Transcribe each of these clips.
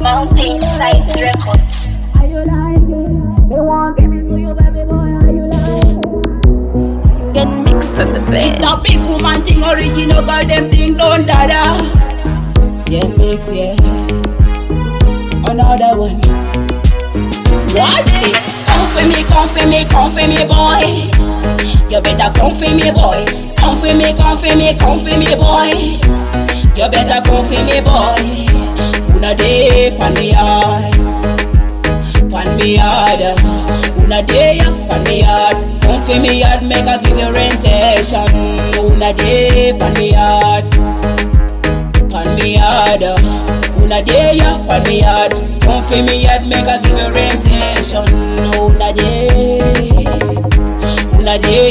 Mountain Sides Records. Are you like it? Me want give it to you, baby boy. Are you like it? Get mixed on the bed. It's a big woman thing, original girl, them thing don't dada. Get mix, yeah. Another one. What is? Come for me, come for me, come for me, boy. You better come for me, boy. Come for me, come for me, come for me, boy. You better come for me, boy. Una day pan me hard, pan me hard. Una day pan me hard. Come for me hard, make I give you rentation. Una day pan me hard, pan me hard. Una day pan me hard. Come for me hard, make I give you rentation. Una day, una day,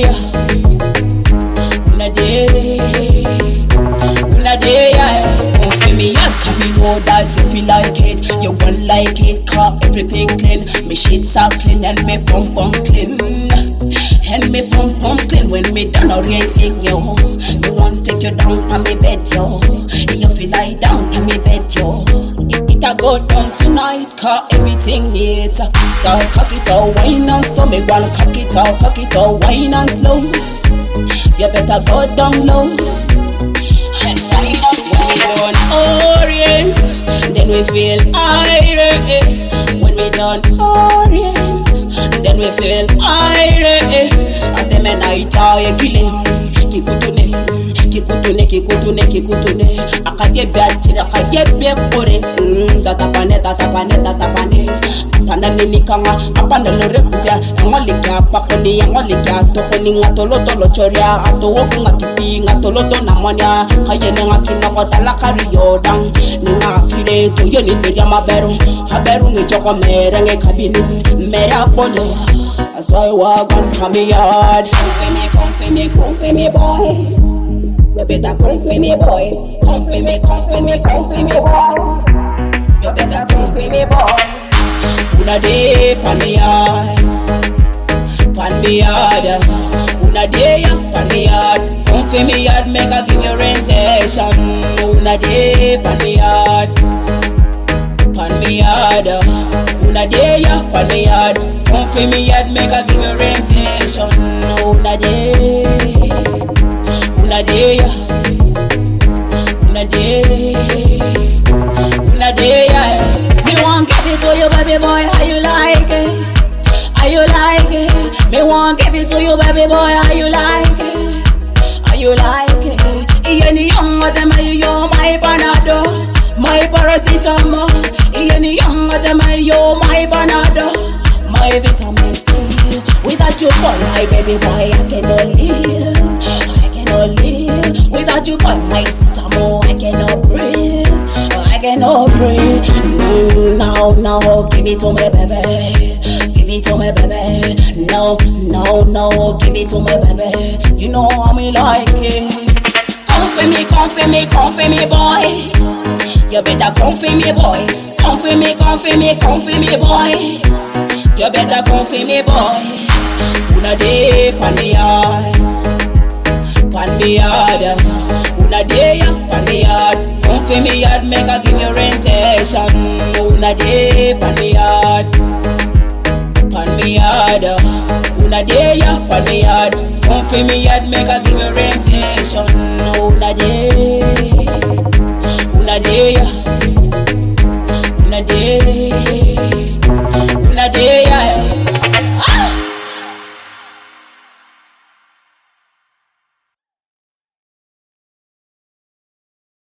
una day, una day. Come for me hard, can me know that you feel like it. You want like it, cause everything clean. Me sheets are clean and me pump clean. And me pump clean when me done orienting you. Me want take you down to me bed, yo. You feel like down to me bed, yo. It a go down tonight, cause everything neat. God cock it out, wine and slow. Me wanna cock it out, wine and slow. You better go down low. And wine and slow. When we done orient, then we feel irate. When we done orient, then we feel irate. At them and I tie a killing. Kikutune, kikutune, kikutune, kikutune. Akaye biatira, akaye biakore. Tatapane, tatapane, tatapane. Apana nini kama, apana lore kuvya. Angolika pakoni, angolika tokoni. Ngatolo tolo choria, atowoku ngakipi. Ngatolo to namanya, kayene ngakino talaka riyodang. Nina kire to yoni beria maberu. Haberu ni choko merenge kabini. Mera polo. That's why I want from me yard. Come for me, come for me, come for me, boy. You better come for me, boy. Come for me, come for me, come for me, boy. You better come for me, boy. Una day pan me yard, pan me yard. Una day pan me yard. Come for me yard, make I give you rentation. Una day pan me yard, pan me yard. Una day pan me yard. Come for me yard, make I give you rentation. Una day, una day, una day, una day. Me want give it to you, baby boy. How you like it? How you like it? Me want give it to you, baby boy. How you like it? How you like it? Any young them you my panado, my paracetamol. Any young them you my panado, my vitamin C. Without you, boy, my baby boy, I cannot live. I cannot live. Without you, boy, my cetamol, I cannot breathe. I cannot breathe. Now, give it to me, baby. Give it to me, baby. No, give it to me, baby. You know how me like it. Come for me, come for me, come for me, boy. You better come for me, boy. Come for me, come for me, come for me, boy. You better come for me, boy. Una day pan me hard, pan me hard. Una day pan me hard. Come for me hard, make I give you rentation. Una day pan me hard, pan me hard. Una day pan me hard. Come for me hard, make I give you rentation. Una day, una day, una day.